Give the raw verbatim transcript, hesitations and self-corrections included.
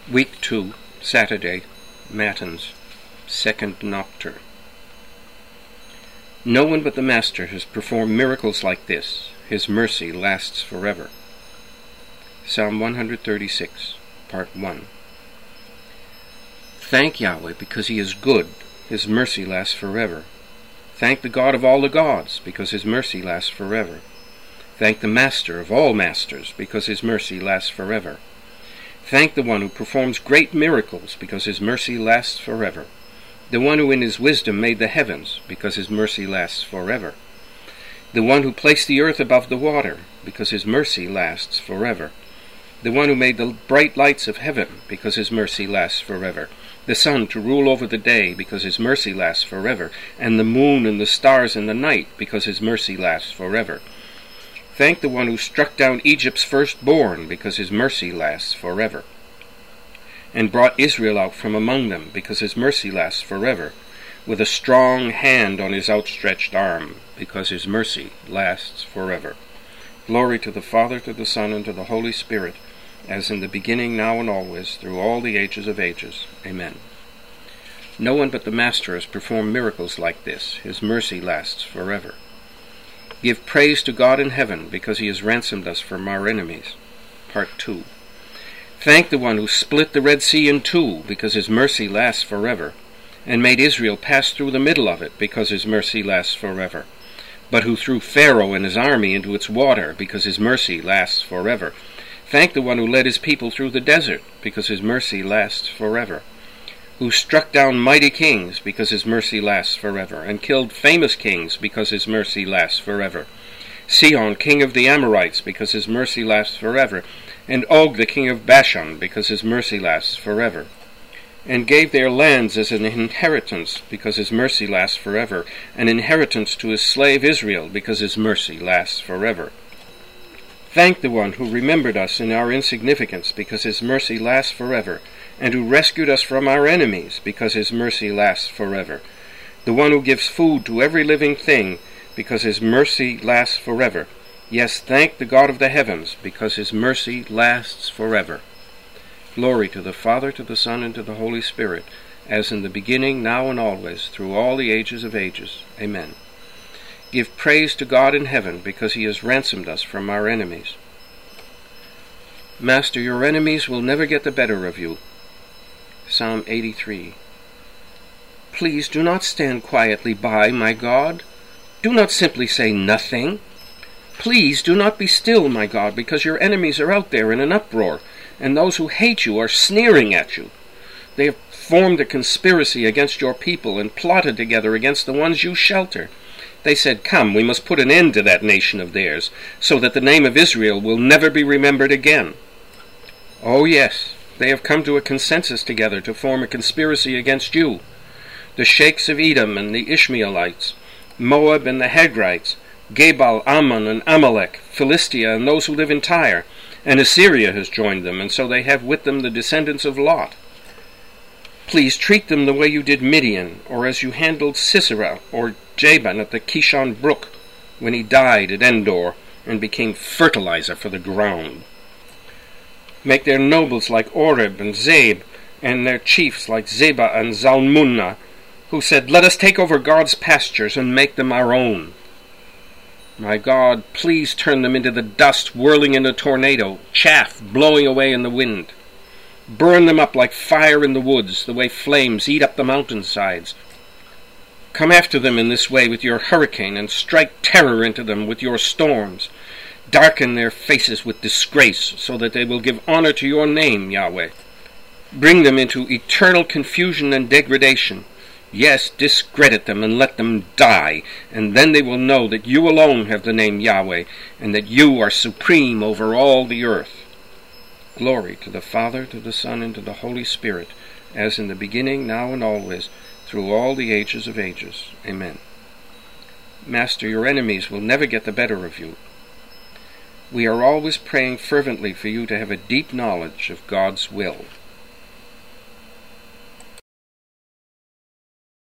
Week two, Saturday, Matins, Second Nocturne. No one but the Master has performed miracles like this. His mercy lasts forever. Psalm one thirty-six, Part one. Thank Yahweh because He is good. His mercy lasts forever. Thank the God of all the gods because His mercy lasts forever. Thank the Master of all masters because His mercy lasts forever. Thank the one who performs great miracles because His mercy lasts forever. The one who in His wisdom made the heavens because His mercy lasts forever. The one who placed the earth above the water because His mercy lasts forever. The one who made the bright lights of heaven because His mercy lasts forever. The sun to rule over the day because His mercy lasts forever. And the moon and the stars in the night because His mercy lasts forever. Thank the one who struck down Egypt's firstborn because His mercy lasts forever, and brought Israel out from among them because His mercy lasts forever, with a strong hand on His outstretched arm because His mercy lasts forever. Glory to the Father, to the Son, and to the Holy Spirit, as in the beginning, now, and always, through all the ages of ages. Amen. No one but the Master has performed miracles like this. His mercy lasts forever. Give praise to God in heaven, because He has ransomed us from our enemies. Part two. Thank the one who split the Red Sea in two, because His mercy lasts forever, and made Israel pass through the middle of it, because His mercy lasts forever, but who threw Pharaoh and his army into its water, because His mercy lasts forever. Thank the one who led His people through the desert, because His mercy lasts forever, who struck down mighty kings, because His mercy lasts forever, and killed famous kings, because His mercy lasts forever. Sihon, king of the Amorites, because His mercy lasts forever, and Og, the king of Bashan, because His mercy lasts forever, and gave their lands as an inheritance, because His mercy lasts forever, an inheritance to His slave Israel, because His mercy lasts forever. Thank the one who remembered us in our insignificance, because His mercy lasts forever, and who rescued us from our enemies, because His mercy lasts forever. The one who gives food to every living thing, because His mercy lasts forever. Yes, thank the God of the heavens, because His mercy lasts forever. Glory to the Father, to the Son, and to the Holy Spirit, as in the beginning, now, and always, through all the ages of ages. Amen. Give praise to God in heaven, because He has ransomed us from our enemies. Master, your enemies will never get the better of you. Psalm eighty-three. Please do not stand quietly by, my God. Do not simply say nothing. Please do not be still, my God, because your enemies are out there in an uproar, and those who hate you are sneering at you. They have formed a conspiracy against your people and plotted together against the ones you shelter. They said, "Come, we must put an end to that nation of theirs, so that the name of Israel will never be remembered again." Oh yes, they have come to a consensus together to form a conspiracy against you. The sheikhs of Edom and the Ishmaelites, Moab and the Hagrites, Gebal, Ammon and Amalek, Philistia and those who live in Tyre, and Assyria has joined them, and so they have with them the descendants of Lot. Please treat them the way you did Midian, or as you handled Sisera or Jabin at the Kishon brook, when he died at Endor and became fertilizer for the ground. Make their nobles like Oreb and Zeb, and their chiefs like Zeba and Zalmunna, who said, "Let us take over God's pastures and make them our own." My God, please turn them into the dust whirling in a tornado, chaff blowing away in the wind. Burn them up like fire in the woods, the way flames eat up the mountainsides. Come after them in this way with your hurricane, and strike terror into them with your storms. Darken their faces with disgrace, so that they will give honor to your name, Yahweh. Bring them into eternal confusion and degradation. Yes, discredit them and let them die, and then they will know that you alone have the name Yahweh, and that you are supreme over all the earth. Glory to the Father, to the Son, and to the Holy Spirit, as in the beginning, now, and always, through all the ages of ages. Amen. Master, your enemies will never get the better of you. We are always praying fervently for you to have a deep knowledge of God's will.